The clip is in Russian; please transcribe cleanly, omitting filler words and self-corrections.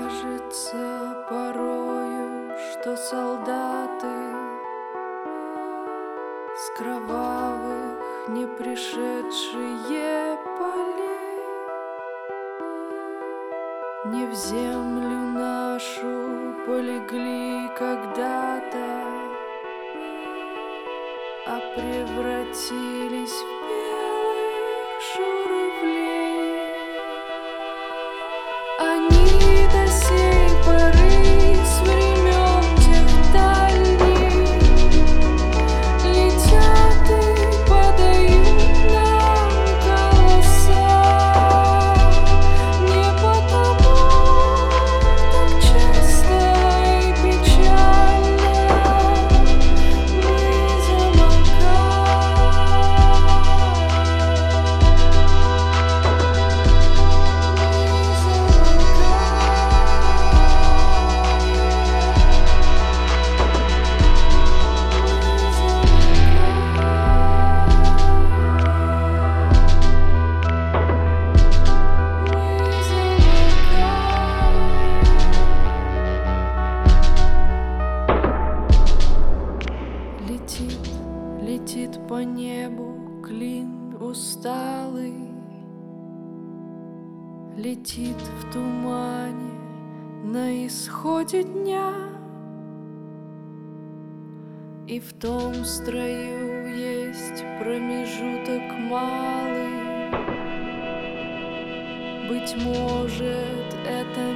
Кажется порою, что солдаты с кровавых не пришедшие полей не в землю нашу полегли когда-то, а превратились в белых журавлей. Они до сей поры с времен тех дальних летят и подают нам голоса. Не потому так часто и печально мы замолкаем. Летит по небу клин усталый, летит в тумане на исходе дня, и в том строю есть промежуток малый. Быть может, это